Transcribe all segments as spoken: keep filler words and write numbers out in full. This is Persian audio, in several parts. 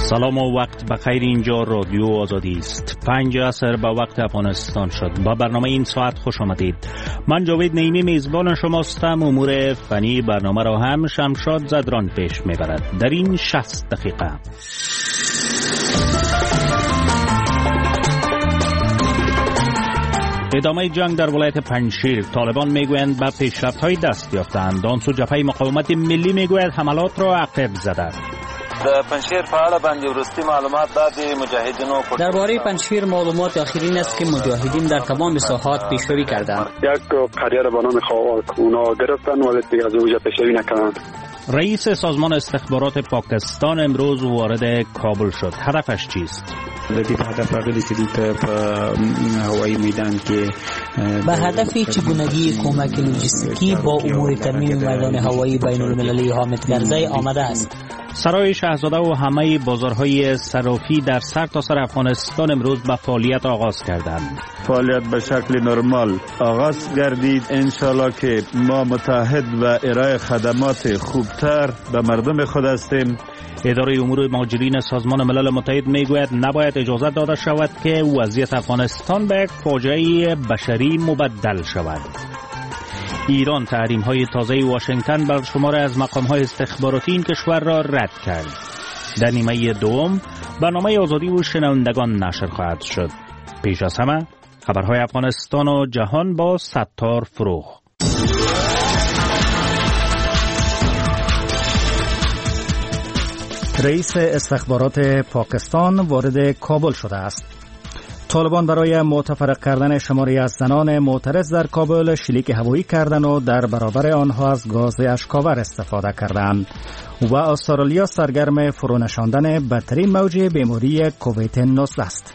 سلام و وقت بخیر. اینجا رادیو آزادی است. پنج عصر به وقت افغانستان شد. با برنامه این ساعت خوش آمدید. من جاوید نعیمی میزبان شماستم. امور فنی برنامه را هم شمشاد زدران پیش میبرد. در این شصت دقیقه ادامه جنگ در ولایت پنجشیر. طالبان میگویند به پیشرفت‌های دست یافتند. آن سو جبهه مقاومت ملی میگوید حملات را عقب زده. در پنجشیر فعال بندیورستی معلومات داد مجاهدینو. درباره پنجشیر معلومات آخرین است که مجاهدین در تمام ساحات پیشروی کردند. یک قریه را به نام خواک اونا گرفتن ولی دیگه از اونجا پیشروی نکردند. رئیس سازمان استخبارات پاکستان امروز وارد کابل شد. هدفش چیست؟ هدف راغلی چې په هوایی میدان کې به هدف چگونگی کمک لوجستیکی با امور ترمیم میدان هوایی بین المللی حامد کرزی آمده است. سرای شاهزاده و همه بازارهای صرافی در سرتاسر افغانستان امروز به فعالیت آغاز کردند. فعالیت به شکل نرمال آغاز گردید. انشالله که ما متحد و ارائه خدمات خوبتر به مردم خود هستیم. اداره امور مهاجرین سازمان ملل متحد میگوید نباید اجازه داده شود که وضعیت افغانستان به یک فاجعه بشری مبدل شود. ایران تحریم های تازه واشنگتن بر شمار از مقام های استخباراتی این کشور را رد کرد. در نیمه دوم برنامه آزادی و شنوندگان نشر خواهد شد. پیش از همه خبرهای افغانستان و جهان با ستار فروغ. رئیس استخبارات پاکستان وارد کابل شده است. طالبان برای متفرق کردن شماری از زنان معترض در کابل شلیک هوایی کردند و در برابر آنها از گاز اشک‌آور استفاده کردند و استرالیا سرگرم فرونشاندن بدترین موج بیماری کووید نوزده است.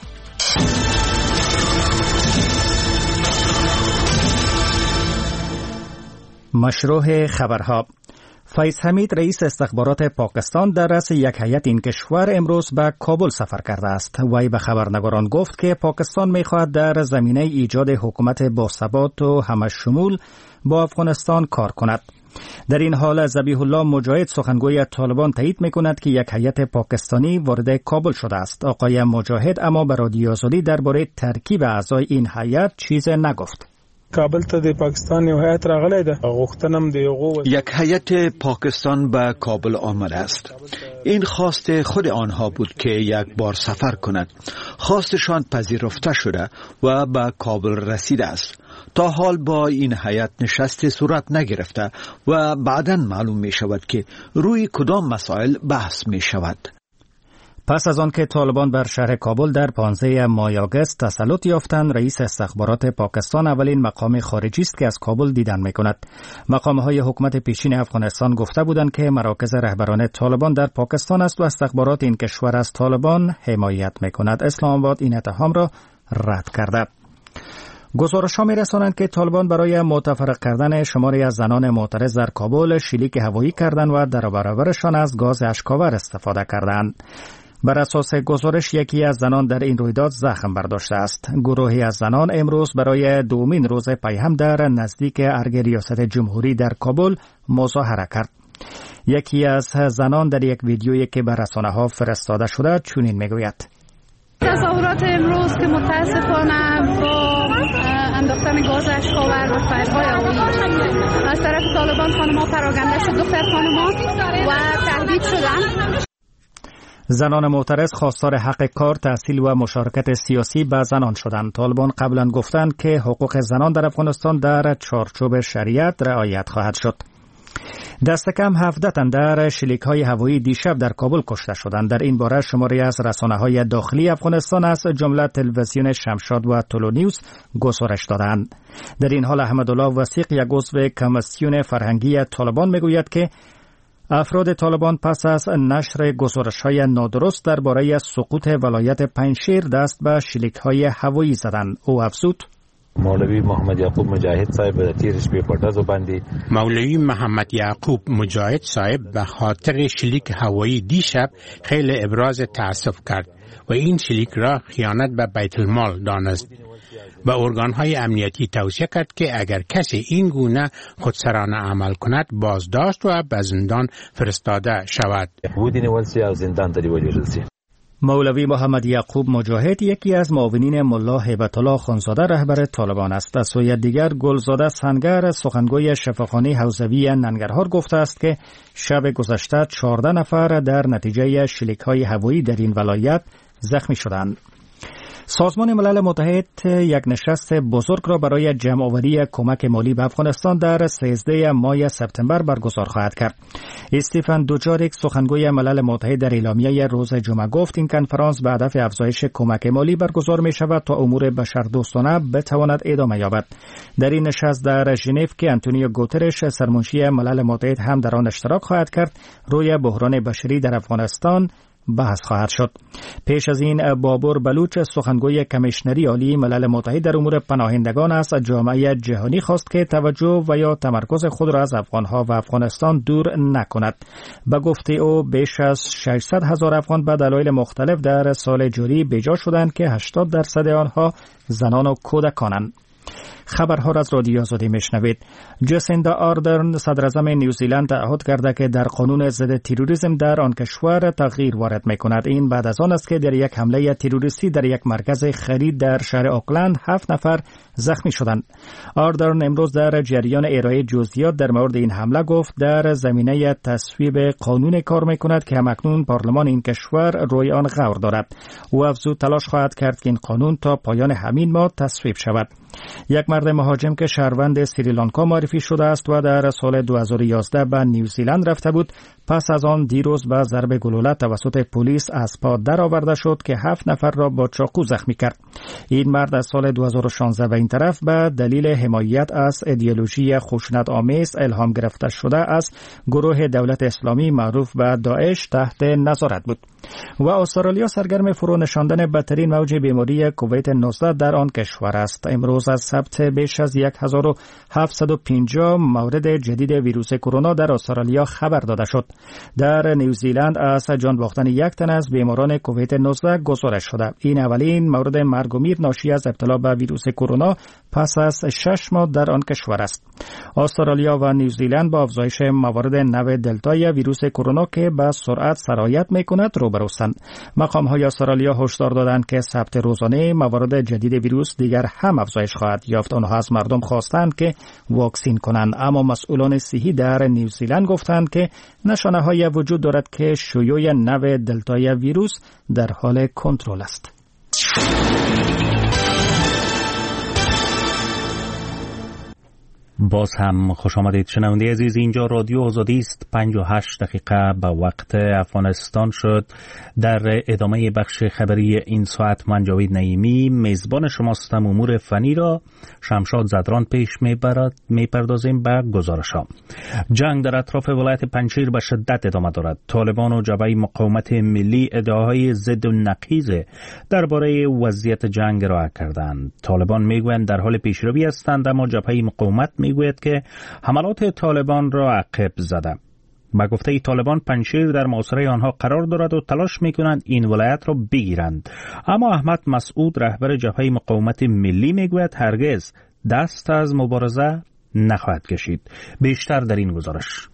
مشروع خبرها. فیض حمید رئیس استخبارات پاکستان در رأس یک هیئت این کشور امروز به کابل سفر کرده است. وی به خبرنگاران گفت که پاکستان می‌خواهد در زمینه ایجاد حکومت باثبات و همشمول با افغانستان کار کند. در این حال ذبیح الله مجاهد سخنگوی طالبان تایید می‌کند که یک هیئت پاکستانی وارد کابل شده است. آقای مجاهد اما به رادیو آزادی درباره ترکیب اعضای این هیئت چیز نگفت. کابل ته د پاکستان یو هیئت راغلی ده. غوښتنم د یو یک هیئت پاکستان به کابل آمده است. این خواست خود آنها بود که یک بار سفر کند. خواستشان پذیرفته شده و به کابل رسیده است. تا حال با این هیئت نشست صورت نگرفته و بعداً معلوم می شود که روی کدام مسائل بحث می شود. پس از آن که طالبان بر شهر کابل در پانزده ماه آگوست تسلط یافتند، رئیس استخبارات پاکستان اولین مقام خارجی است که از کابل دیدن می‌کند. مقام‌های حکومت پیشین افغانستان گفته بودند که مراکز رهبران طالبان در پاکستان است و استخبارات این کشور از طالبان حمایت می‌کند. اسلام آباد این اتهام را رد کرده. گزارش‌ها می‌رسانند که طالبان برای متفرق کردن شماری از زنان معترض در کابل شلیک هوایی کردند و در برابرشان از گاز اشک‌آور استفاده کردند. بر اساس گزارش یکی از زنان در این رویداد زخم برداشته است. گروهی از زنان امروز برای دومین روز پیهم در نزدیک ارگ ریاست جمهوری در کابل مظاهره کرد. یکی از زنان در یک ویدیویی که به رسانه‌ها فرستاده شده چنین میگوید: تظاهرات امروز که متاسفانه با انداختن گاز اشک‌آور و فایرهای هوایی از طرف طالبان خانم‌ها پراکنده شد، دختر خانم‌ها و تهدید شدند. زنان معترض خواستار حق کار، تحصیل و مشارکت سیاسی به زنان شدند. طالبان قبلا گفتند که حقوق زنان در افغانستان در چارچوب شریعت رعایت خواهد شد. دست کم هفده تن در شلیک‌های هوایی دیشب در کابل کشته شدند. در این باره شماری از رسانه‌های داخلی افغانستان از جمله تلویزیون شمشاد و تولو نیوز گزارش دادند. در این حال احمدالله وثیق، یک عضو کمیسیون فرهنگی طالبان، میگوید که افراد طالبان پس از نشر گزارش‌های نادرست درباره سقوط ولایت پنجشیر دست به شلیک‌های هوایی زدند. او افزود: مولوی محمد یعقوب مجاهد صاحب د تیر شپې په ډزو باندې مولوی محمد یعقوب مجاهد صاحب به خاطر شلیک هوایی دیشب خیلی ابراز تأسف کرد و این شلیک را خیانت به بیت المال دانست. به ارگان‌های امنیتی توصیه کرد که اگر کسی این گونه خودسرانه عمل کند بازداشت و به زندان فرستاده شود. بودی نیول سی او زندان ته ولیږل سی. مولوی محمد یعقوب مجاهد یکی از معاونین ملا هیبت الله خانزاده رهبر طالبان است. از سوی دیگر گلزاده سنگر سخنگوی شفاخانه حوزوی ننگرهار گفته است که شب گذشته چهارده نفر در نتیجه شلیک‌های هوایی در این ولایت زخمی شدند. سازمان ملل متحد یک نشست بزرگ را برای جمع‌آوری کمک مالی به افغانستان در سیزده ماه سپتامبر برگزار خواهد کرد. استیفن دوجاریک سخنگوی ملل متحد در اعلامیه روز جمعه گفت این کنفرانس به هدف افزایش کمک مالی برگزار می شود تا امور بشردوستانه بتواند ادامه یابد. در این نشست در ژنو که آنتونیو گوترش سرمنشی ملل متحد هم در آن اشتراک خواهد کرد، روی بحران بشری در افغانستان بحث خواهد شد. پیش از این بابور بلوچ سخنگوی کمیشنری عالی ملل متحد در امور پناهندگان از جامعه جهانی خواست که توجه و یا تمرکز خود را از افغانها و افغانستان دور نکند. به گفته او بیش از ششصد هزار افغان به دلایل مختلف در سال جاری بجا شدند که هشتاد درصد آنها زنان و کودکانند. خبرها را از رادیو آزادی میشنوید. جسیندا آردرن صدراعظم نیوزیلند تعهد کرده که در قانون ضد تروریسم در آن کشور تغییر وارد میکند. این بعد از آن است که در یک حمله تروریستی در یک مرکز خرید در شهر اوکلند هفت نفر زخمی شدند. آردرن امروز در جریان ارائه جزئیات در مورد این حمله گفت در زمینه تصویب قانون کار میکند که همکنون پارلمان این کشور روی آن غور دارد. او افزود تلاش خواهد کرد که این قانون تا پایان همین ماه تصویب شود. یک مرد مهاجم که شهروند سریلانکا معرفی شده است و در سال دو هزار و یازده به نیوزیلند رفته بود، پس از آن دیروز به ضرب گلوله توسط پلیس از پا درآورده شد که هفت نفر را با چاقو زخمی کرد. این مرد از سال دو هزار و شانزده و این طرف به دلیل حمایت از ایدئولوژی خشونت آمیز الهام گرفته شده از گروه دولت اسلامی معروف به داعش تحت نظارت بود. و استرالیا سرگرم فرو نشاندن بدترین موج بیماری کووید نوزده در آن کشور است. امروز از ثبت بیش از هزار و هفتصد و پنجاه مورد جدید ویروس کرونا در استرالیا خبر داده شد. در نیوزیلند از جان باختن یک تن از بیماران کووید نوزده گزارش شده. این اولین مورد مرگ و میر ناشی از ابتلا به ویروس کرونا پس از شش ماه در آن کشور است. استرالیا و نیوزیلند با افزایش موارد نو دلتای ویروس کرونا که به سرعت سرایت میکند روبروستند. مقام‌های استرالیا هشدار دادند که ثبت روزانه موارد جدید ویروس دیگر هم افزایش خواهد یافت. آنها از مردم خواستند که واکسین کنند، اما مسئولان صحی در نیوزیلند گفتند که نشانه‌های وجود دارد که شیوع نو دلتای ویروس در حال کنترل است. باز هم خوش آمدید شنونده عزیز، اینجا رادیو آزادی است. پنج و هشت دقیقه به وقت افغانستان شد. در ادامه بخش خبری این ساعت من جاوید نعیمی میزبان شماستم. امور فنی را شمشاد زدران پیش میبرد. میپردازیم به گزارش‌ها. جنگ در اطراف ولایت پنجشیر به شدت ادامه دارد. طالبان و جبهه مقاومت ملی ادعاهای ضد و نقیض درباره وضعیت جنگ را کردند. طالبان میگویند در حال پیشروی هستند، اما جبهه مقاومت میگوید که حملات طالبان را عقب زده. با گفته طالبان پنجشیر در محاصره آنها قرار دارد و تلاش میکنند این ولایت را بگیرند. اما احمد مسعود رهبر جبهه مقاومت ملی میگوید هرگز دست از مبارزه نخواهد کشید. بیشتر در این گزارش.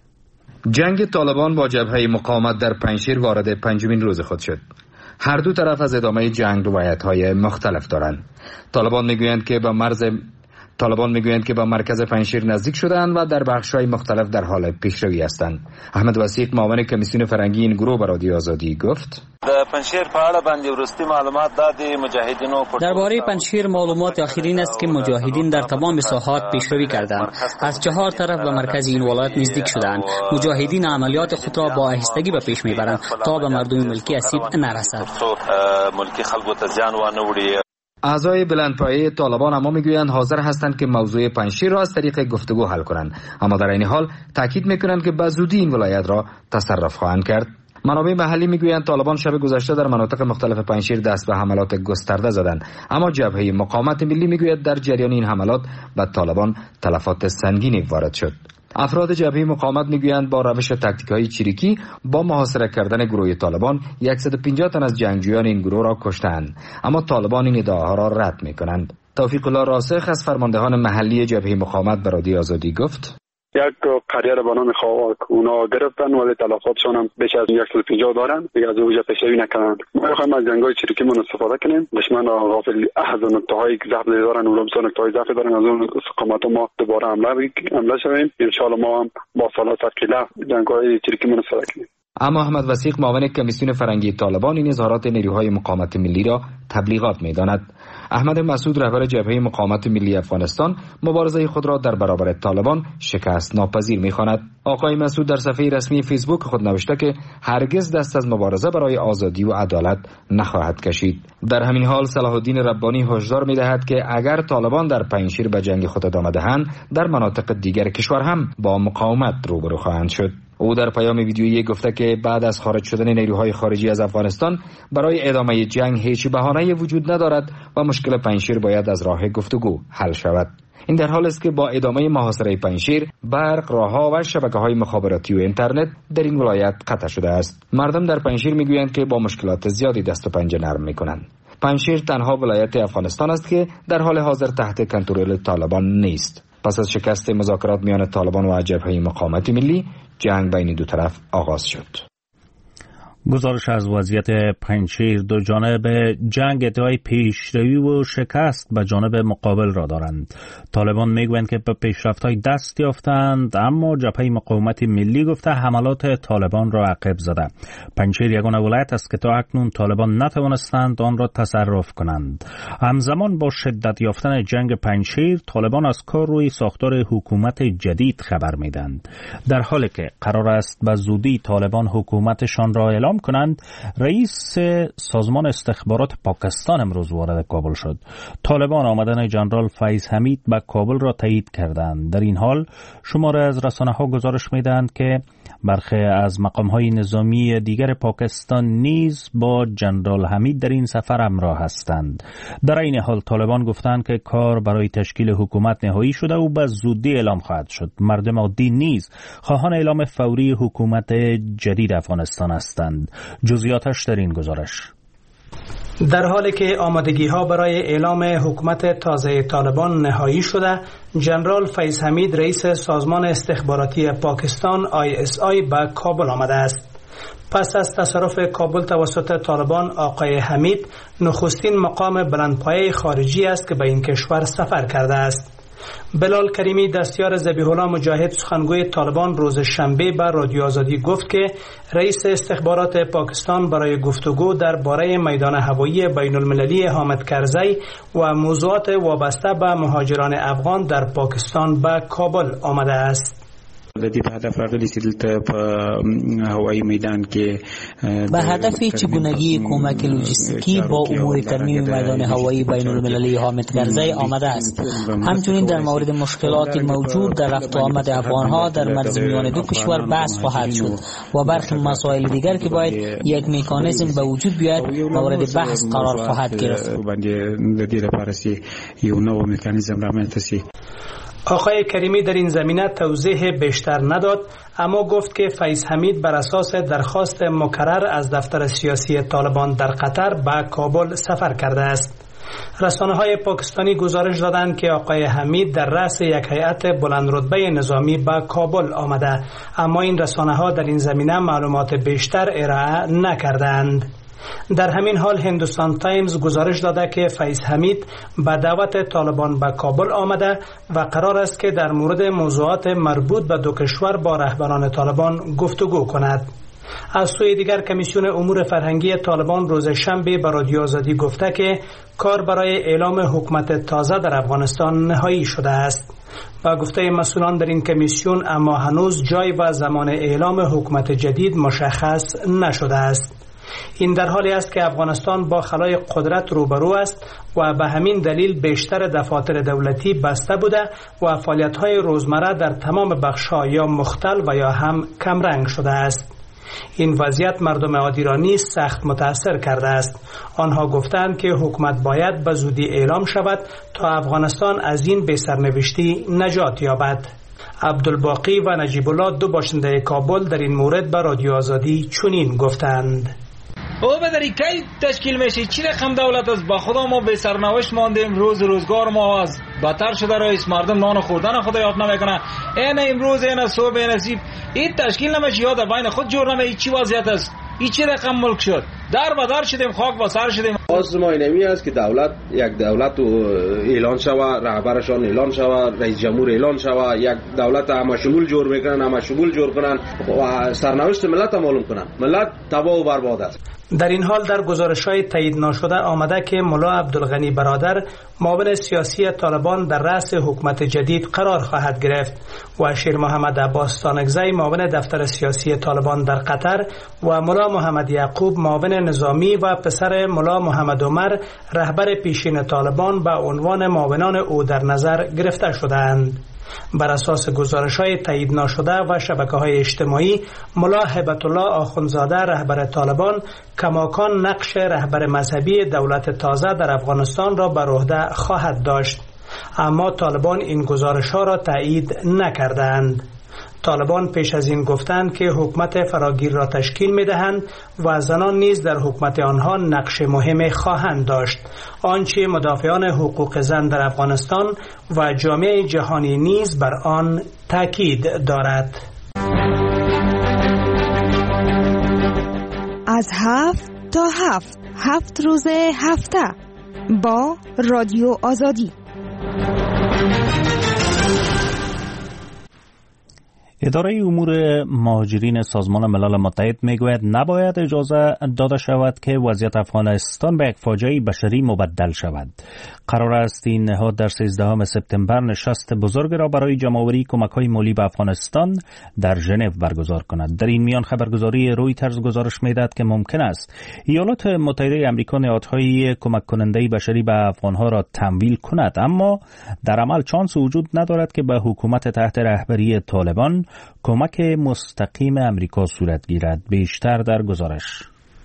جنگ طالبان با جبهه مقاومت در پنجشیر وارد پنجمین روز خود شد. هر دو طرف از ادامه جنگ روایت‌های مختلف دارند. طالبان میگویند که با مرز طالبان میگویند که با مرکز پنجشیر نزدیک شدند و در بخش‌های مختلف در حال پیشروی هستند. احمد وثیق معاون کمیسیون فرهنگی این گروه به رادیو آزادی گفت: پنجشیر په اړه باندې ورستی معلومات د مجاهدینو درباره پنجشیر معلومات آخرین است که مجاهدین در تمام ساحات پیشروی کردند. از چهار طرف به مرکز این ولایت نزدیک شدند. مجاهدین عملیات خود را با آهستگی به پیش میبرند تا به مردم ملکی اسیب نرسد. ملکی خلکو ته زیان وانه وړي. اعضای بلندپایه طالبان اما میگویند حاضر هستند که موضوع پنجشیر را از طریق گفتگو حل کنند، اما در این حال تاکید میکنند که به زودی این ولایت را تصرف خواهند کرد. منابع محلی میگویند طالبان شب گذشته در مناطق مختلف پنجشیر دست به حملات گسترده زدند، اما جبهه مقاومت ملی میگوید در جریان این حملات به طالبان تلفات سنگینی وارد شد. افراد جبهه مقاومت میگویند با روش تاکتیک‌های چریکی با محاصره کردن گروه طالبان صد و پنجاه تن از جنگجویان این گروه را کشتند، اما طالبان این ادعاها را رد میکنند. توفیق الله راسخ از فرماندهان محلی جبهه مقاومت به رادیو آزادی گفت: یک قریه را به نام خاواک اونا گرفتن ولی تلفاتشان هم بیش از صد و پنجاه دارن، دیگه از اونجا پیشروی نکنن. ما میخوایم از جنگای چریکیمون استفاده کنیم. دشمن غافل از نقطه‌های ضعف دارن، اونم نقطه‌های ضعف دارن، از اون استقامت ما دوباره حمله حمله شویم. ان شاء الله ما هم با سلاست کلا جنگای چریکیمون استفاده کنیم. اما احمد وثیق معاون کمیسیون فرنگی طالبان این اظهارات نیروهای مقاومت ملی را تبلیغات می‌داند. احمد مسعود رهبر جبهه مقاومت ملی افغانستان مبارزه خود را در برابر طالبان شکست ناپذیر می‌خواند. آقای مسعود در صفحه رسمی فیسبوک خود نوشته که هرگز دست از مبارزه برای آزادی و عدالت نخواهد کشید. در همین حال صلاح الدین ربانی هشدار می‌دهد که اگر طالبان در پنجشیر به جنگ خود ادامه دهند، در مناطق دیگر کشور هم با مقاومت روبرو خواهند شد. او در پیام ویدیویی گفته که بعد از خارج شدن نیروهای خارجی از افغانستان برای ادامه جنگ هیچ بهانه‌ای وجود ندارد و مشکل پنجشیر باید از راه گفتگو حل شود. این در حالی است که با ادامه محاصره پنجشیر برق، راهها و شبکه‌های مخابراتی و اینترنت در این ولایت قطع شده است. مردم در پنجشیر میگویند که با مشکلات زیادی دست و پنجه نرم میکنند. پنجشیر تنها ولایت افغانستان است که در حال حاضر تحت کنترل طالبان نیست. پس از شکست مذاکرات میان طالبان و جبهه مقاومت ملی، جنگ بین دو طرف آغاز شد. گزارش از وضعیت پنجشیر: دو جانب جنگ ادعای پیشروی و شکست به جانب مقابل را دارند. طالبان میگویند که به پیشرفت‌های دست یافتند، اما جبهه مقاومت ملی گفته حملات طالبان را عقب زده. پنجشیر یگانه ولایت است که تا اکنون طالبان نتوانستند آن را تصرف کنند. همزمان با شدت یافتن جنگ پنجشیر، طالبان از کار روی ساختار حکومت جدید خبر میدهند. در حالی که قرار است به زودی طالبان حکومتشان را اعلام کنند، رئیس سازمان استخبارات پاکستان امروز وارد کابل شد. طالبان آمدن جنرال فیض حمید به کابل را تایید کردند. در این حال شماره از رسانه‌ها گزارش می‌دهند که برخی از مقام‌های نظامی دیگر پاکستان نیز با جنرال حمید در این سفر همراه هستند. در این حال طالبان گفتند که کار برای تشکیل حکومت نهایی شده و به زودی اعلام خواهد شد. مردم عادی نیز خواهان اعلام فوری حکومت جدید افغانستان هستند. جزئیاتش در این گزارش. در حالی که آمادگی ها برای اعلام حکومت تازه طالبان نهایی شده، جنرال فیض حمید رئیس سازمان استخباراتی پاکستان آی اس آی به کابل آمده است. پس از تصرف کابل توسط طالبان، آقای حمید نخستین مقام بلندپایه خارجی است که به این کشور سفر کرده است. بلال کریمی دستیار ذبیح الله مجاهد سخنگوی طالبان روز شنبه به رادیو آزادی گفت که رئیس استخبارات پاکستان برای گفتگو درباره میدان هوایی بین المللی حامد کرزی و موضوعات وابسته به مهاجران افغان در پاکستان به کابل آمده است. د دې په هدف راغلي چې دلته په هوایی میدان کې به هدف چگونگی کمک لوجستیکی با امور ترمیم میدان هوایی بین المللی حامد کرزی آمده است. همچنین در مورد مشکلات موجود در رفت و آمد افغانها در مرز میان دو کشور بحث خواهد شد و برخی مسائل دیگر که باید یک مکانیزم به وجود بیاید مورد بحث قرار خواهد گرفت. د دې لپاره چې یو نوی مکانیزم رامنځته شي. آقای کریمی در این زمینه توضیح بیشتر نداد، اما گفت که فیض حمید بر اساس درخواست مکرر از دفتر سیاسی طالبان در قطر به کابل سفر کرده است. رسانه‌های پاکستانی گزارش دادند که آقای حمید در رأس یک هیئت بلند رتبه نظامی به کابل آمده، اما این رسانه‌ها در این زمینه معلومات بیشتر ارائه نکردند. در همین حال هندوستان تایمز گزارش داده که فیض حمید به دعوت طالبان به کابل آمده و قرار است که در مورد موضوعات مربوط به دو کشور با رهبران طالبان گفتگو کند. از سوی دیگر کمیسیون امور فرهنگی طالبان روز شنبه به رادیو آزادی گفته که کار برای اعلام حکومت تازه در افغانستان نهایی شده است. با گفته مسئولان در این کمیسیون اما هنوز جای و زمان اعلام حکومت جدید مشخص نشده است. این در حالی است که افغانستان با خلای قدرت روبرو است و به همین دلیل بیشتر دفاتر دولتی بسته بوده و فعالیت‌های روزمره در تمام بخش‌ها یا مختل و یا هم کمرنگ شده است. این وضعیت مردم عادی را نیز سخت متاثر کرده است. آنها گفتند که حکومت باید به زودی اعلام شود تا افغانستان از این بی‌سرنوشتی نجات یابد. عبدالباقی و نجیب الله دو باشنده کابل در این مورد به رادیو آزادی چنین گفتند: او بدری کی تشکیل میشه؟ چی رقم دولت است؟ با خدا ما به سرنوشت ماندیم، روز روزگار ما از بدتر شده، رئیس مردم نان خوردن خدا یاد نمیکنه. این امروز این صبح این نصیب این تشکیل نمیشه، یاد بین خود جور نمیشه. چی وضعیت است؟ این چی رقم ملک شد؟ در بدر شدیم، خاک با سر شدیم. خواست ما اینمی است که دولت یک دولت اعلان شوه، رهبرشان اعلان شوه، رئیس جمهور اعلان شوه، یک دولت همه شمول جور میکنن، همه شمول جور کنن و سرنوشت ملت معلوم کنن. ملت تباه و برباد است. در این حال در گزارش‌های تایید نشده آمده که ملا عبدالغنی برادر معاون سیاسی طالبان در رأس حکومت جدید قرار خواهد گرفت و شیر محمد عباس تانکزی معاون دفتر سیاسی طالبان در قطر و ملا محمد یعقوب معاون نظامی و پسر ملا محمد عمر رهبر پیشین طالبان به عنوان معاونان او در نظر گرفته شدند. بر اساس گزارش‌های تایید نشده و شبکه‌های اجتماعی، ملا هبت الله آخوندزاده رهبر طالبان کماکان نقش رهبر مذهبی دولت تازه در افغانستان را بر عهده خواهد داشت، اما طالبان این گزارش‌ها را تایید نکردند. طالبان پیش از این گفتند که حکومت فراگیر را تشکیل می‌دهند و زنان نیز در حکومت آنها نقش مهم خواهند داشت، آنچه مدافعان حقوق زن در افغانستان و جامعه جهانی نیز بر آن تاکید دارد. از هفت تا هفت هفت روز هفته با رادیو آزادی. اداره امور مهاجرین سازمان ملل متحد میگوید نباید اجازه داده شود که وضعیت افغانستان به یک فاجعه بشری مبدل شود. قرار است این نهاد در سیزدهم سپتامبر نشست بزرگ را برای جمع‌آوری کمک‌های مالی به افغانستان در ژنو برگزار کند. در این میان خبرگزاری رویترز گزارش می‌دهد که ممکن است ایالات متحده آمریکا نهادهای کمک کننده بشری به افغان‌ها را تمویل کند، اما در عمل چانس وجود ندارد که به حکومت تحت رهبری طالبان کمک مستقیم امریکا صورت گیرد. بیشتر در گزارش.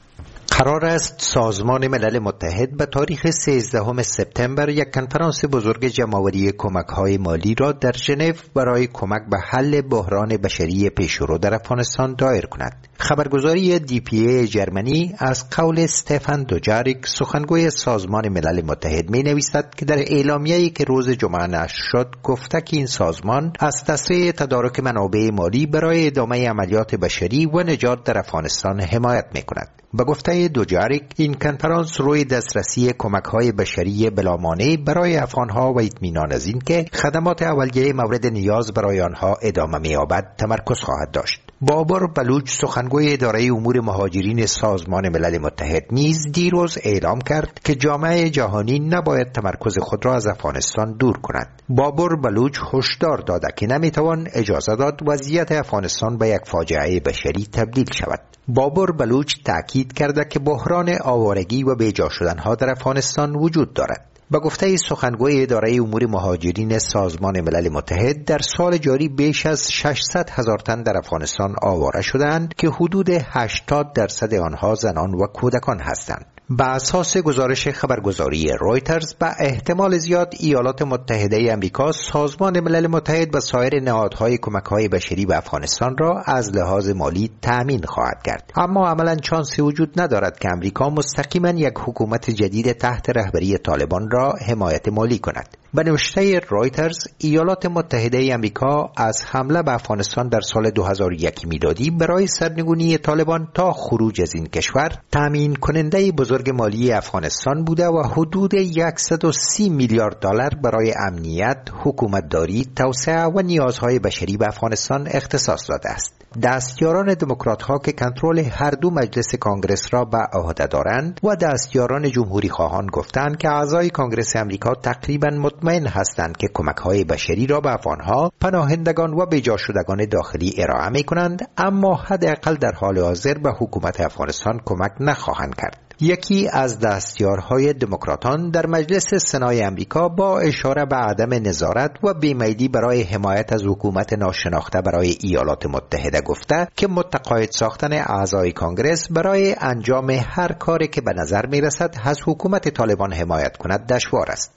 قرار است سازمان ملل متحد به تاریخ سیزدهم سپتامبر یک کنفرانس بزرگ جمع‌آوری کمک‌های مالی را در ژنو برای کمک به حل بحران بشری پیشرو در افغانستان دایر کند. خبرگزاری دی پی ای جرمنی از قول استفان دوجاریک سخنگوی سازمان ملل متحد می نویسد که در اعلامیه‌ای که روز جمعه نشر شد گفته که این سازمان از تسریع تدارک منابع مالی برای ادامه عملیات بشری و نجات در افغانستان حمایت می کند. به گفته دوجاریک این کنفرانس روی دسترسی کمک‌های بشری بلامانع برای افغان‌ها و اطمینان از این که خدمات اولیه مورد نیاز برای آنها ادامه می‌یابد تمرکز خواهد داشت. بابر بلوچ سخنگوی اداره امور مهاجرین سازمان ملل متحد نیز دیروز اعلام کرد که جامعه جهانی نباید تمرکز خود را از افغانستان دور کند. بابر بلوچ هشدار داده که نمیتوان اجازه داد وضعیت افغانستان به یک فاجعه بشری تبدیل شود. بابر بلوچ تاکید کرده که بحران آوارگی و بیجا شدنها در افغانستان وجود دارد. با گفته سخنگوی اداره امور مهاجرین سازمان ملل متحد در سال جاری بیش از ششصد هزار تن در افغانستان آواره شدند که حدود هشتاد درصد آنها زنان و کودکان هستند. بر اساس گزارش خبرگزاری رویترز به احتمال زیاد ایالات متحده آمریکا سازمان ملل متحد و سایر نهادهای کمک‌های بشری به افغانستان را از لحاظ مالی تأمین خواهد کرد، اما عملاً چانسی وجود ندارد که آمریکا مستقیما یک حکومت جدید تحت رهبری طالبان را حمایت مالی کند. به نوشته رویترز ایالات متحده آمریکا از حمله به افغانستان در سال دو هزار و یک میلادی برای سرنگونی طالبان تا خروج از این کشور تامین کننده بزرگ مالی افغانستان بوده و حدود صد و سی میلیارد دلار برای امنیت، حکومتداری، توسعه و نیازهای بشری به افغانستان اختصاص داده است. دستیاران دموکرات ها که کنترل هر دو مجلس کانگرس را به عهده دارند و دستیاران جمهوری خواهان گفتند که اعضای کانگرس امریکا تقریبا مطمئن هستند که کمک‌های بشری را به افغان‌ها، پناهندگان و بیجا شدگان داخلی ارائه می‌کنند، اما حداقل در حال حاضر به حکومت افغانستان کمک نخواهند کرد. یکی از دستیارهای دموکراتان در مجلس سنای امریکا با اشاره به عدم نظارت و بیمیلی برای حمایت از حکومت ناشناخته برای ایالات متحده گفته که متقاعد ساختن اعضای کانگرس برای انجام هر کاری که به نظر میرسد از حکومت طالبان حمایت کند دشوار است.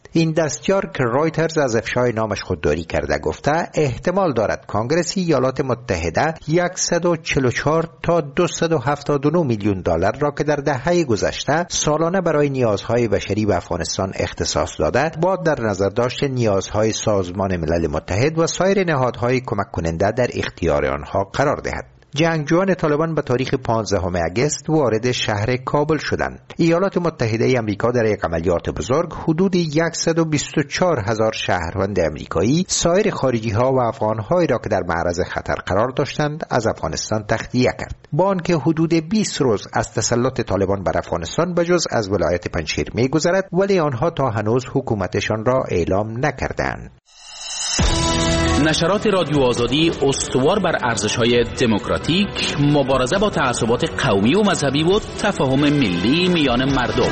این دستیار که رایترز از افشای نامش خودداری کرده گفته احتمال دارد کانگرس ایالات متحده صد و چهل و چهار تا دویست و هفتاد و نه میلیون دلار را که در دهه گذشته سالانه برای نیازهای بشری به افغانستان اختصاص داده با در نظر داشت نیازهای سازمان ملل متحد و سایر نهادهای کمک کننده در اختیار آنها قرار دهد. جنگجویان طالبان به تاریخ پانزدهم آگوست وارد شهر کابل شدند. ایالات متحده آمریکا در یک عملیات بزرگ حدود صد و بیست و چهار هزار شهروند آمریکایی، سایر خارجی ها و افغان هایی را که در معرض خطر قرار داشتند از افغانستان تخلیه کرد. با آنکه حدود بیست روز از تسلط طالبان بر افغانستان بجز از ولایت پنجشیر می‌گذرد، ولی آنها تا هنوز حکومتشان را اعلام نکردند. نشرات رادیو آزادی استوار بر ارزش‌های دموکراتیک، مبارزه با تعصبات قومی و مذهبی و تفاهم ملی میان مردم.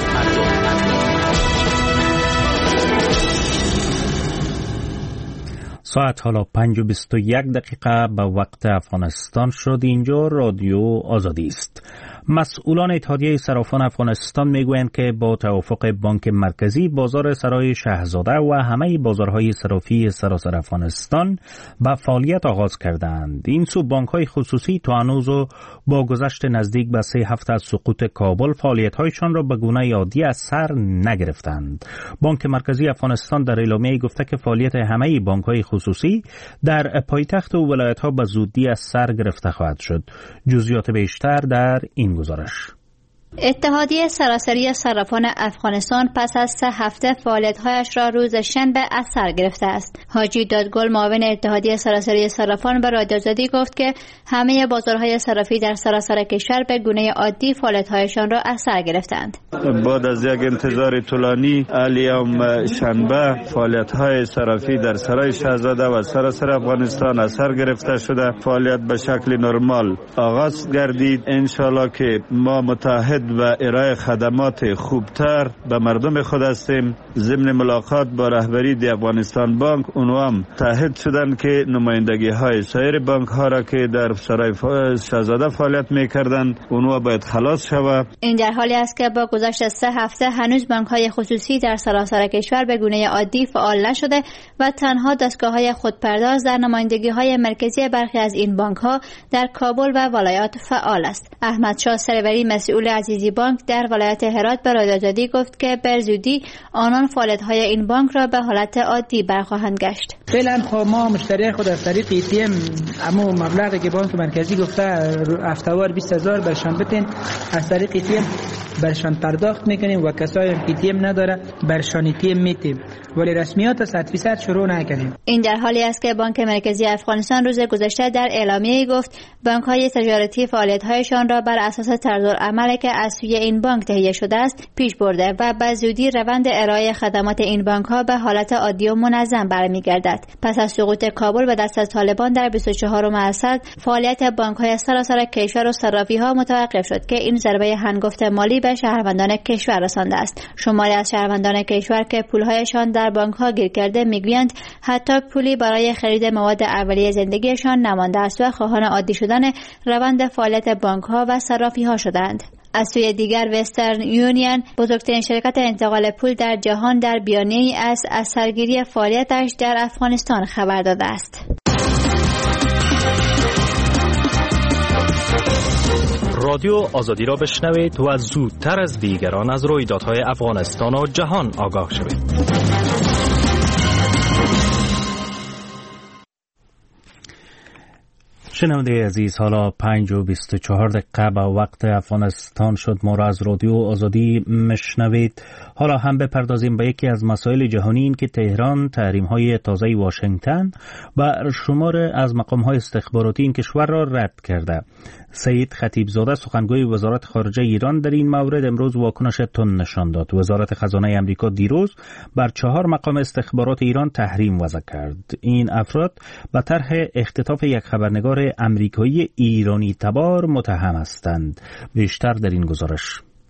ساعت حالا پنج و بیست و یک دقیقه به وقت افغانستان شد. اینجا رادیو آزادی است. مسئولان اتحادیه صرافان افغانستان میگویند که با توافق بانک مرکزی بازار سرای شهزاده و همه بازارهای صرافی سراسر افغانستان به فعالیت آغاز کردند. این سو بانک‌های خصوصی تا هنوز با گذشت نزدیک به سه هفته از سقوط کابل فعالیت‌هایشان را به گونه عادی از سر نگرفتند. بانک مرکزی افغانستان در اعلامیه گفته که فعالیت همه بانک‌های خصوصی در پایتخت و ولایت‌ها به زودی از سر گرفته خواهد شد. جزئیات بیشتر در این گزارش. اتحادیه سراسری صرافان افغانستان پس از سه هفته فعالیت‌هایش را روز شنبه از سر گرفته است. حاجی دادگل معاون اتحادیه سراسری صرافان به رادیو آزادی گفت که همه بازارهای صرافی در سراسر کشور به گونه عادی فعالیت‌هایشان را از سر گرفتند. بعد از یک انتظار طولانی اليوم شنبه فعالیت‌های صرافی در سرای شهزاده و سراسر افغانستان از سر گرفته شده. فعالیت به شکل نرمال آغاز گردید. ان شاءالله که ما متحد و ارائه خدمات خوبتر به مردم خود هستیم. ضمن ملاقات با رهبری دی افغانستان بانک اونها هم تحت شدن که نمایندگی های سایر بانک ها را که در سرای شهزاده فعالیت میکردن اونها باید خلاص شود. این در حالی است که با گذشت سه هفته هنوز بانک های خصوصی در سراسر کشور به گونه عادی فعال نشده و تنها دستگاه های خودپرداز در نمایندگی های مرکزی برخی از این بانک ها در کابل و ولایات فعال است. احمد شاه سروری مسئول عزیزی بانک در ولایت هرات به رادیو آزادی گفت که به زودی آنان فعالیت‌های این بانک را به حالت عادی برخواهند گشت. فعلا خب ما مشتری خود از طریق ای تی ام اما مبلغی که بانک مرکزی گفته هفته‌وار بیست هزار برشان بتین از طریق ای تی ام برشان پرداخت میکنیم و کسایی که ای تی ام نداره برشان ای تی ام میتیم، ولی رسمیات صد درصد شروع نکنیم. این در حالی است که بانک مرکزی افغانستان روز گذشته در اعلامیه‌ای گفت بانک‌های تجارتی فعالیت‌هایشان را بر اساس طرزالعمل که از سوی این بانک تهیه شده است پیش برده و به زودی روند ارائه خدمات این بانک‌ها به حالت عادی و منظم برمیگردد. پس از سقوط کابل به دست از طالبان در بیست و چهارم اسد فعالیت بانک‌های سراسر کشور و صرافی‌ها متوقف شد که این ضربه هنگفت مالی به شهروندان کشور رسانده است. شماری از شهروندان کشور که پول‌هایشان در بانک‌ها گیر کرده میگویند حتی پولی برای خرید مواد اولیه زندگیشان نمانده است و خواهان عادی شدن روند فعالیت بانک‌ها و صرافی‌ها شدند. از سوی دیگر وسترن یونین بزرگترین شرکت انتقال پول در جهان در بیانیه‌ای از از سرگیری فعالیتش در افغانستان خبر داده است. رادیو آزادی را بشنوید و زودتر از دیگران از رویدادهای افغانستان و جهان آگاه شوید. شنونده عزیز، حالا پنج و بیست و چهار دقیقه به وقت افغانستان شد. ما را از رادیو آزادی مشنوید. حالا هم بپردازیم به یکی از مسائل جهانی، این که تهران تحریم‌های تازه واشنگتن بر شمار از مقام‌های استخباراتی این کشور را رد کرده. سید خطیبزاده سخنگوی وزارت خارجه ایران در این مورد امروز واکنش تند نشان داد. وزارت خزانه آمریکا دیروز بر چهار مقام استخبارات ایران تحریم وضع کرد. این افراد به طرح اختطاف یک خبرنگار امریکایی ایرانی تبار متهم هستند. بیشتر در این گزارش.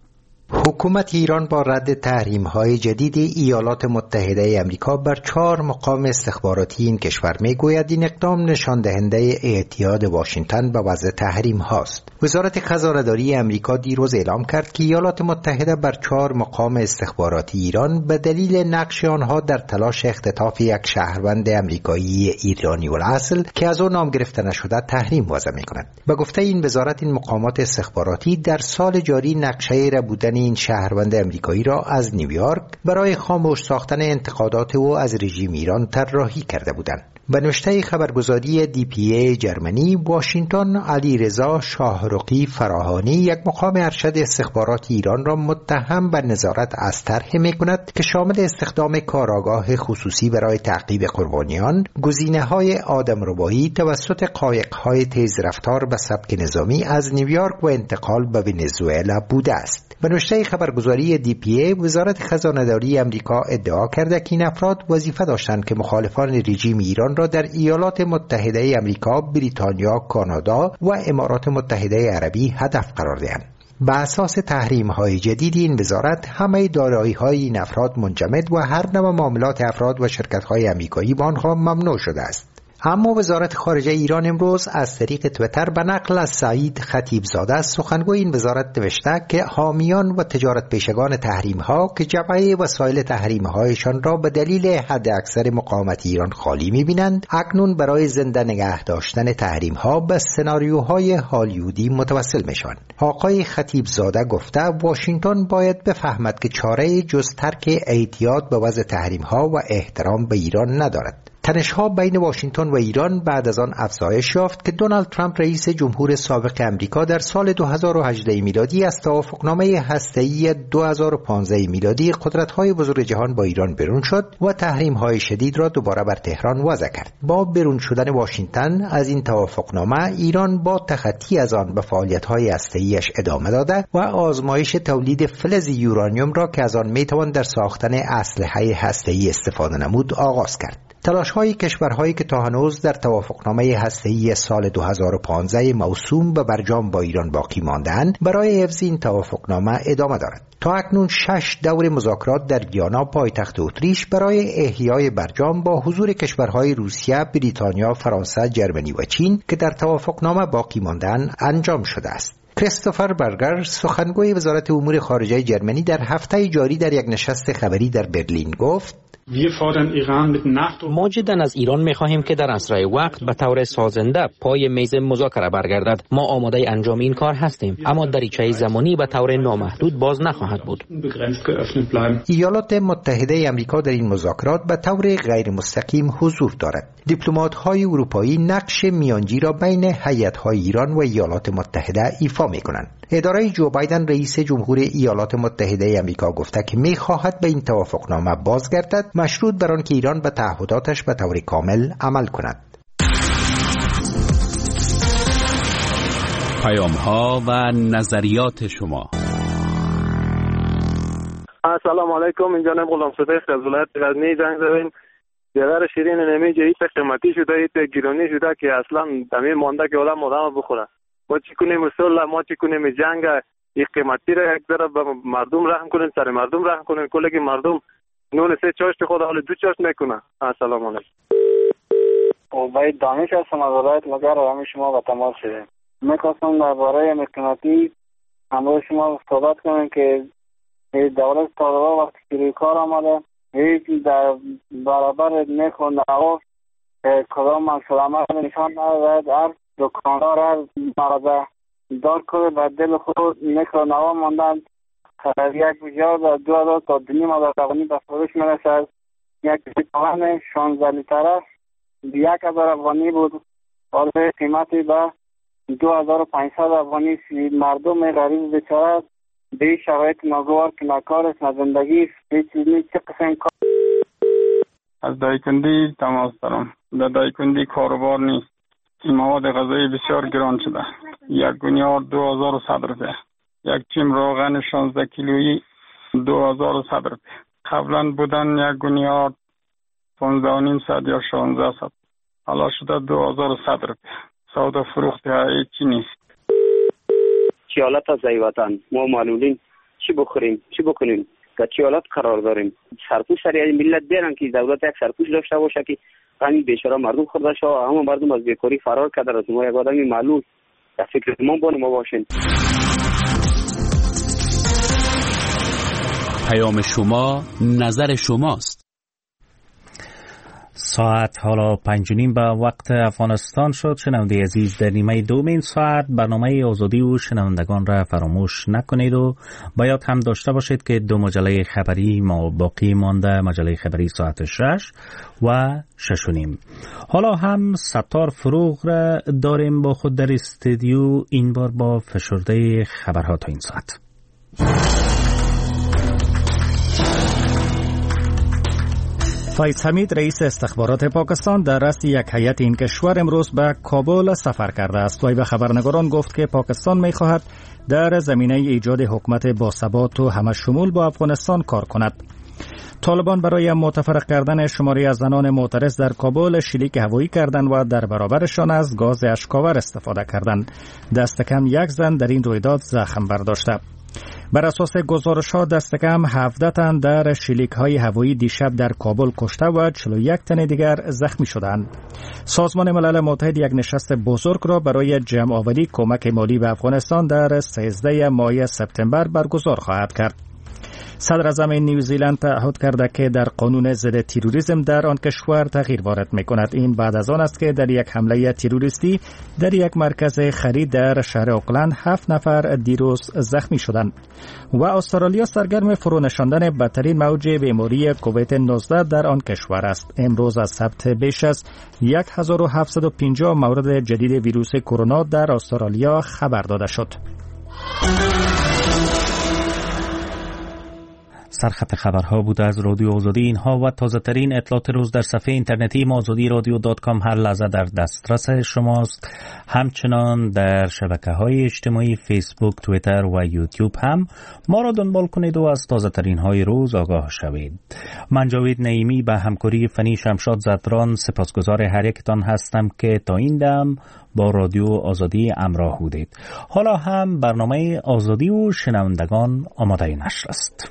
حکومت ایران با رد تحریم‌های جدید ایالات متحده آمریکا بر چهار مقام استخباراتی این کشور می‌گوید این اقدام نشان دهنده اعتیاد واشنگتن به وضع تحریم هاست. وزارت خزانه‌داری آمریکا دیروز اعلام کرد که ایالات متحده بر چهار مقام استخباراتی ایران به دلیل نقش آنها در تلاش اختطاف یک شهروند آمریکایی ایرانی الاصل که از آن نام گرفته نشده تحریم وضع می‌کند. به گفته این وزارت، این مقامات استخباراتی در سال جاری نقشه ربودن این شهروند امریکایی را از نیویورک برای خاموش ساختن انتقادات او از رژیم ایران طراحی کرده بودند. به نوشته خبرگزاری دی پی ای جرمنی، واشنگتن علیرضا شاهرخی فراهانی یک مقام ارشد استخبارات ایران را متهم به نظارت از طرح می‌کند که شامل استخدام کارآگاه خصوصی برای تعقیب قربانیان، گزینه‌های آدمربایی توسط قایق‌های تیز رفتار به سبک نظامی از نیویورک و انتقال به ونزوئلا بوده است. به نوشته خبرگزاری دی پی ای، وزارت خزانه‌داری آمریکا ادعا کرده که این افراد وظیفه داشتند که مخالفان رژیم ایران را در ایالات متحده آمریکا، بریتانیا، کانادا و امارات متحده عربی هدف قرار دهند. بر اساس تحریم‌های جدید این وزارت، همه دارایی‌های این افراد منجمد و هر نوع معاملات افراد و شرکت‌های آمریکایی با آنها ممنوع شده است. اما وزارت خارجه ایران امروز از طریق تویتر به نقل از سعید خطیبزاده سخنگوی این وزارت نوشته که حامیان و تجارت پیشگان تحریم ها که جبهه وسایل تحریم هایشان را به دلیل حد اکثر مقاومت ایران خالی می‌بینند، اکنون برای زنده نگه داشتن تحریم ها به سناریوهای هالیوودی متوسل میشوند. آقای خطیبزاده گفته واشنگتن باید بفهمد که چاره جز ترک اعتیاد به وضع تحریم ها و احترام به ایران ندارد. تنش‌ها بین واشنگتن و ایران بعد از آن افزایش یافت که دونالد ترامپ رئیس جمهور سابق آمریکا در سال دو هزار و هجده میلادی از توافقنامه هسته‌ای دو هزار و پانزده میلادی قدرت‌های بزرگ جهان با ایران برون شد و تحریم‌های شدید را دوباره بر تهران وضع کرد. با برون شدن واشنگتن از این توافقنامه، ایران با تخطی از آن به فعالیت‌های هسته‌ایش ادامه داده و آزمایش تولید فلز یورانیوم را که از آن می‌توان در ساختن اسلحه هسته‌ای استفاده نمود آغاز کرد. تلاش‌های کشورهایی که تا هنوز در توافقنامه هسته‌ای سال دو هزار و پانزده موسوم به برجام با ایران باقی مانده‌اند برای حفظ این توافقنامه ادامه دارد. تا اکنون شش دور مذاکرات در ویانا پایتخت اتریش برای احیای برجام با حضور کشورهای روسیه، بریتانیا، فرانسه، جرمنی و چین که در توافقنامه باقی مانده‌اند انجام شده است. کریستوفر برگر، سخنگوی وزارت امور خارجه جرمنی، در هفته جاری در یک نشست خبری در برلین گفت: ما جدا از ایران می‌خواهیم که در اسرع وقت به طور سازنده پای میز مذاکره برگردد. ما آماده انجام این کار هستیم، اما دریچه زمانی به طور نامحدود باز نخواهد بود. ایالات متحده آمریکا در این مذاکرات به طور غیر مستقیم حضور دارد. دیپلمات‌های اروپایی نقش میانجی را بین هیئت‌های ایران و ایالات متحده ایفا می‌کنند. اداره جو بایدن رئیس جمهور ایالات متحده آمریکا گفته که می‌خواهد به این توافقنامه بازگردد، مشروط بر آن که ایران به تعهداتش به طور کامل عمل کند. پیام‌ها و نظریات شما. السلام علیکم، اینجا نم غلام صدیق از ولایت غزنی زنگ زدیم. دیگر شیرین نمیجه ایت قیمتی شده، ایت گیرانی شده که اصلا دمی مانده که آدم آدم بخوره. ما چی کنیم اصول، ما چی کنیم جنگ این قیمتی را یک ذره به مردم رحم کنیم، سر مردم رحم کنیم، کلی که مردم نون سه چاشت خود حال دو چاشت میکنه. السلام علیکم. باید دانش هستم از ولایت مگر همه شما با تماس شدیم. میخواستم درباره قیمتی همراه شما صحبت کنم که دولت طالبان وقتی که روی کار آمده هیچ در برابر نرخ و نوا کدام مکسلامه نشان ندهد. هر دکاندار هر مرده دار کنه به دل خود نرخ و نوا ماندن. یک بجار در دو هزار تا دو نیم هزار افغانی به فروش میرسد. یک لیتر شانزده لیتره یک هزار افغانی بود، حالا قیمتی به دو هزار و پانصد افغانی. مردم غریب بیچاره به شرایط ناگوار که نکار است، زندگی است، چه قسم کار. از دایکندی تماس دارم. در دایکندی کاروبار نیست. مواد غذایی بسیار گران شده. یک گونیار دو هزار و صد روپیه. یک چیم روغن شانزده کیلویی دو هزار و صد روپیه. قبلا بودن یک گونیار پانزده و نیم صد یا شانزده صد. حالا شده دو هزار و صد روپیه. سودا فروخته هیچی نیست. خیالت از ای وطن، ما معلولین چی بخوریم چی بکنیم که چه حالت قرار داریم. سرپوش سری ملت بیارن که دولت یک سرپوش داشته باشه که همین بیچاره مردم خورده شو، همه مردم از بیکاری فرار کرده. از ما یک آدمی معلول در فکر ما بانه ما باشین. پیام شما نظر شماست. ساعت حالا پنج و نیم به وقت افغانستان شد. شنونده عزیز، در نیمه دوم این ساعت برنامه آزادی و شنوندگان را فراموش نکنید و باید هم داشته باشید که دو مجله خبری ما باقی مانده، مجله خبری ساعت شش و شش و نیم. حالا هم ستار فروغ را داریم با خود در استودیو، این بار با فشرده خبرها تا این ساعت. فیض حمید رئیس استخبارات پاکستان در رأس یک هیئت این کشور امروز به کابل سفر کرده است. وی به خبرنگاران گفت که پاکستان می‌خواهد در زمینه ایجاد حکومت باثبات و همه‌شمول با افغانستان کار کند. طالبان برای متفرق کردن شماری از زنان معترض در کابل شلیک هوایی کردند و در برابرشان از گاز اشک‌آور استفاده کردند. دست کم یک زن در این رویداد زخم برداشته. بر اساس گزارش‌ها دست کم هفده تن در شلیک‌های هوایی دیشب در کابل کشته و چهل و یک تن دیگر زخمی شدند. سازمان ملل متحد یک نشست بزرگ را برای جمع‌آوری کمک مالی به افغانستان در سیزده ماه سپتامبر برگزار خواهد کرد. صدر اعظم نیوزیلند تعهد کرده که در قانون ضد تروریسم در آن کشور تغییر وارد می‌کند. این بعد از آن است که در یک حمله تروریستی در یک مرکز خرید در شهر اوکلند هفت نفر دیروز زخمی شدند. و استرالیا سرگرم فرونشاندن بدترین موج بیماری کووید نوزده در آن کشور است. امروز از ثبت بیش از هزار و هفتصد و پنجاه مورد جدید ویروس کرونا در استرالیا خبر داده شد. سرخط خبرها بود از رادیو آزادی. اینها و تازه ترین اطلاعات روز در صفحه اینترنتی آزادی رادیو دات کام هر لحظه در دسترس شماست. همچنان در شبکه‌های اجتماعی فیسبوک، توییتر و یوتیوب هم ما را دنبال کنید و از تازه ترین های روز آگاه شوید. من جاوید نعیمی به همکاری فنی شمشاد زدران سپاسگزار هر یکتان هستم که تا این دم با رادیو آزادی همراه بودید. حالا هم برنامه آزادی و شنوندگان آماده نشر است.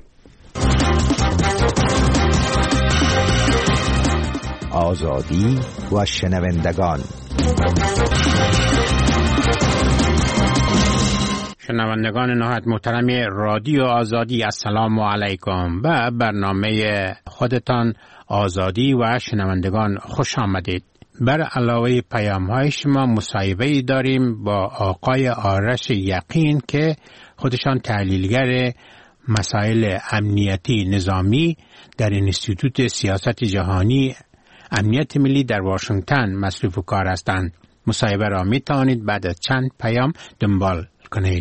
آزادی و شنوندگان. شنوندگان نهایت محترم رادیو آزادی، السلام علیکم. به برنامه خودتان آزادی و شنوندگان خوش آمدید. بر علاوه پیام های شما مصاحبه داریم با آقای آرش یقین که خودشان تحلیلگر مسائل امنیتی نظامی در انستیتوت سیاست جهانی امنیت ملی در واشنگتن مصروف کار هستند. مصاحبه را می توانید بعد از چند پیام دنبال کنید.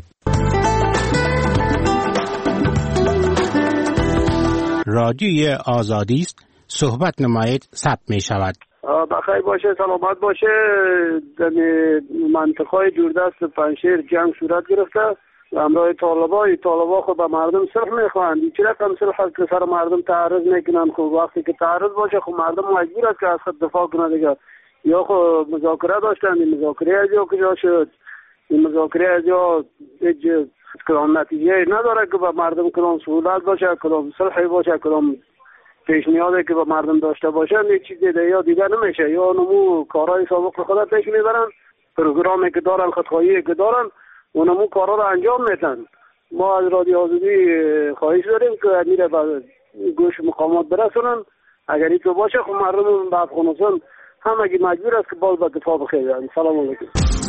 رادیوی آزادی است، صحبت نمایید، ثبت می شود. بخیر باشه، سلامت باشه. در منطقه جوردست پنشیر جنگ صورت گرفته همراه طالبان. طالبان خود به مردم صلح میخواهند. چه رقم صلح هست که سر مردم تعرض میکنن؟ خب وقتی که تعرض باشه خب مردم مجبور است که از خود دفاع کنه دیگه. یا خب مذاکره داشتن، این مذاکره از یا کجا شد؟ این مذاکره از یا هیچ کدام نتیجه نداره که به مردم کدام سهولت باشه، کدام صلحی باشه، کدام پیشنهادی که به مردم داشته باشن. یک چیز دیگه یا دیگه نمیشه. یا نمو کارهای سابق خود پیش میبرن، پروگرامی که دارن، خودخواهی که دارن، اونمون کارا رو انجام میدن. ما از رادیو آزادی خواهش داریم که امیر به گوش مقامات برسونن. اگر این تو باشه خب مردم به افغانستان هم اگه مجبور است که باز به دفاع بخیرن. سلام علیکم.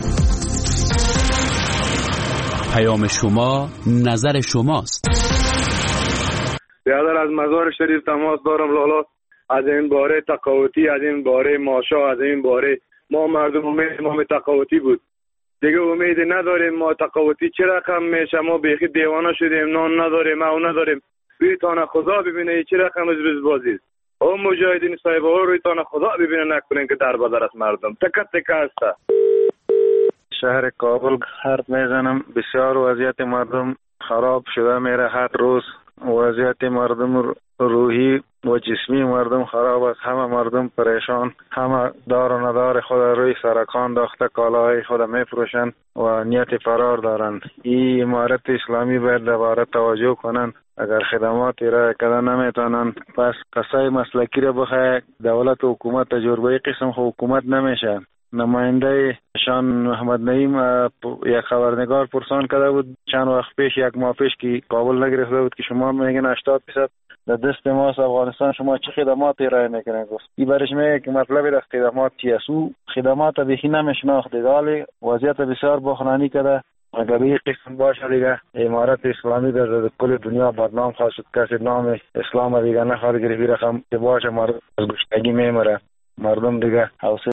پیام شما نظر شماست. بیادر از مزار شریف تماس دارم لالا. از این باره تقاوتی، از این باره ماشا، از این باره ما مردم امید ما تقاوتی بود. دیگه امید نداریم. ما تقاوتی چه رقم میشه؟ ما بیخی دیوانه شدیم، نان نداریم، او نداریم. روی تانه خدا ببینه چه رقم از بز بازی. او مجاهدین صاحبه ها روی تانه خدا ببینه، نکنین که در بدر است مردم. تکت تکه است. شهر کابل حرف میزنم. بسیار وضعیت مردم خراب شده میره. هر روز وضعیت مردم رو روحی و جسمی مردم خراب است. همه مردم پریشان، همه دار و ندار خود روی سرکان داخته کالاهای خود میفروشند و نیت فرار دارند. این امارت اسلامی باید دوباره توجه کنند. اگر خدمات ارائه کردن نمیتونن، پس کسای مسلکی را بخواه دولت و حکومت تجربه قسم حکومت نمیشه. نماینده شان محمد نعیم یک خبرنگار پرسان کرده بود چند وقت پیش، یک ماه پیش که کابل نگرفته بود که شما میگن هشتاد درصد در دست ما است افغانستان، شما چه خدمات ارائه میکنه؟ گفت این برش میگه که مطلب در خدمات چی است. او خدمات بیخی نمیشناخته، ولی وضعیت بسیار بحرانی کرده. اگر این قسم باشه دیگه امارت اسلامی در کل دنیا بدنام خواهد شد. کسی نام اسلام دیگه نخواهد گرفت. رقم که باشه مردم از گشنگی میمره، مردم دیگه حوصله